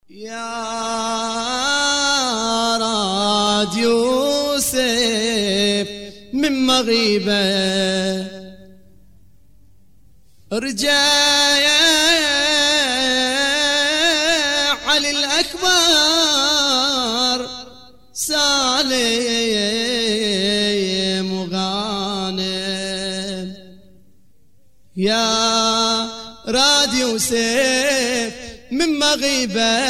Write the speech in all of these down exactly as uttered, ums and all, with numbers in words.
يا راد يوسف من مغيبة رجع علي الأكبر سالم وغانم. يا راد يوسف من مغيبة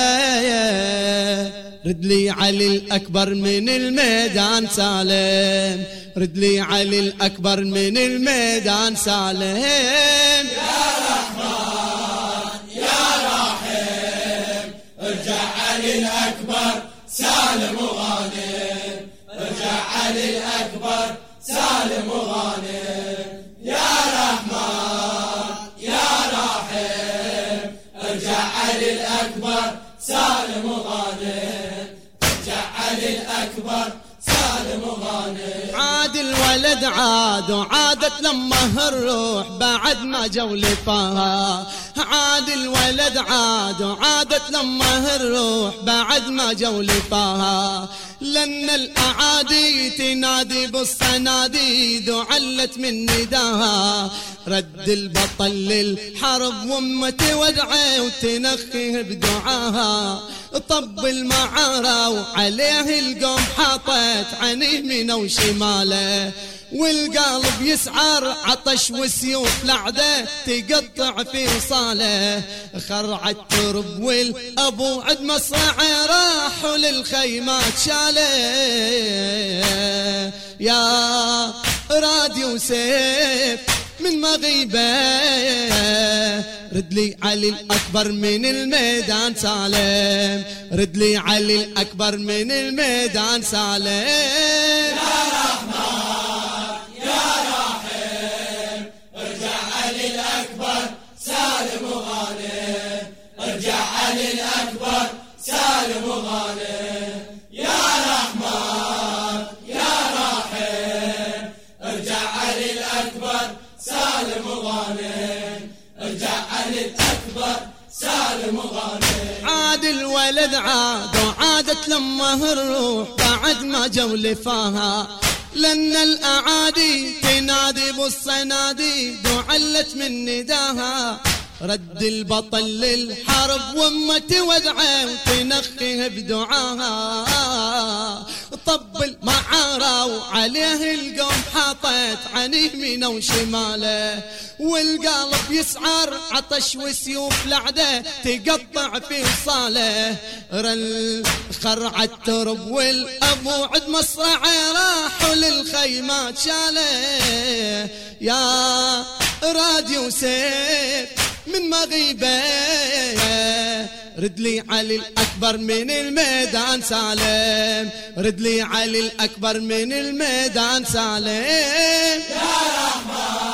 رد لي علي الأكبر من الميدان سالم، رد لي علي الأكبر من الميدان سالم. يا رحمن يا رحيم ارجع علي الأكبر سالم وغانم، ارجع علي الأكبر سالم وغانم. يا رحمن يا رحيم ارجع علي الأكبر سالم وغانم، ارجع علي الأكبر سالم وغانم. عاد الولد عاد وعادت لما الروح بعد ما جولفها، عاد الولد عاد وعادت لما الروح بعد ما جولفها. لأن الأعادي تنادي بالصناديد وعلت من نداها، رد البطل للحرب وامته ودعه وتنخيه بدعاها. طب المعارة وعليه القوم حاطت عن يمينه وشماله، والقلب يسعر عطش وسيوف لعده تقطع في وصاله. خرع الترب والابو عد مصرعه راحوا للخيمات شاله. يا راد يوسف من مغيبة رد لي علي الأكبر من الميدان سالم، رد لي علي الأكبر من الميدان سالم. يا رحمن يا رحيم ارجع علي الأكبر سالم وغانم، ارجع علي الأكبر سالم وغانم. يا رحمن يا رحيم ارجع علي الأكبر سالم وغانم، ارجع علي الأكبر سالم وغانم. عاد الولد عاد وعادت لما الروح بعد ما جولفاها، لأن الأعادي تنادي بالصناديد وعلت من نداها. رد البطل للحرب وامته ودعه وتنخيه بدعاها. طب المعارة وعليه القوم حاطت عن يمينه وشماله، والقلب يسعر عطش وسيوف لعده تقطع في وصاله. رل خرع الترب والابو عد مصرعه راحوا للخيمات شاله. يا راد يوسف من مغيبة رد لي علي الأكبر من الميدان سالم، رد لي علي الأكبر من الميدان سالم. يا رحمن